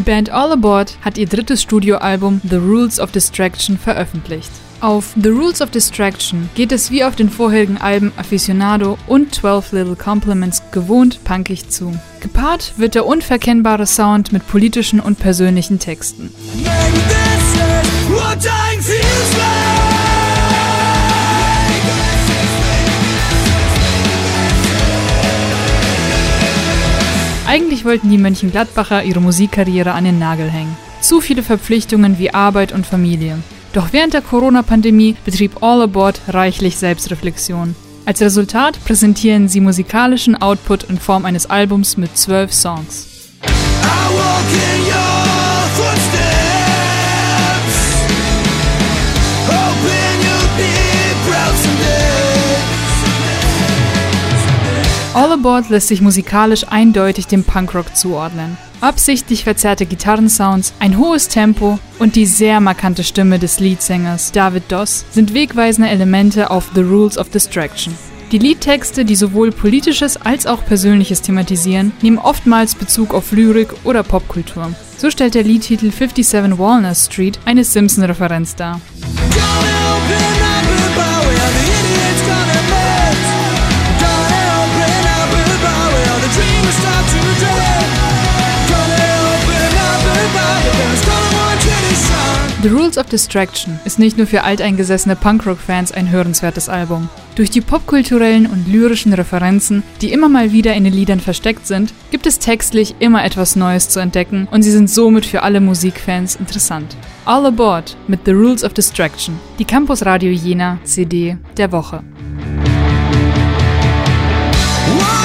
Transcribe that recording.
Band All Aboard hat ihr drittes Studioalbum The Rules of Distraction veröffentlicht. Auf The Rules of Distraction geht es wie auf den vorherigen Alben Aficionado und 12 Little Compliments gewohnt punkig zu. Gepaart wird der unverkennbare Sound mit politischen und persönlichen Texten. Eigentlich wollten die Mönchengladbacher ihre Musikkarriere an den Nagel hängen. Zu viele Verpflichtungen wie Arbeit und Familie. Doch während der Corona-Pandemie betrieb All Aboard reichlich Selbstreflexion. Als Resultat präsentieren sie musikalischen Output in Form eines Albums mit 12 Songs. All Aboard lässt sich musikalisch eindeutig dem Punkrock zuordnen. Absichtlich verzerrte Gitarrensounds, ein hohes Tempo und die sehr markante Stimme des Leadsängers David Doss sind wegweisende Elemente auf The Rules of Distraction. Die Liedtexte, die sowohl Politisches als auch Persönliches thematisieren, nehmen oftmals Bezug auf Lyrik oder Popkultur. So stellt der Liedtitel 57 Walnut Street eine Simpson-Referenz dar. The Rules of Distraction ist nicht nur für alteingesessene Punkrock-Fans ein hörenswertes Album. Durch die popkulturellen und lyrischen Referenzen, die immer mal wieder in den Liedern versteckt sind, gibt es textlich immer etwas Neues zu entdecken und sie sind somit für alle Musikfans interessant. All Aboard mit The Rules of Distraction, die Campus Radio Jena CD der Woche.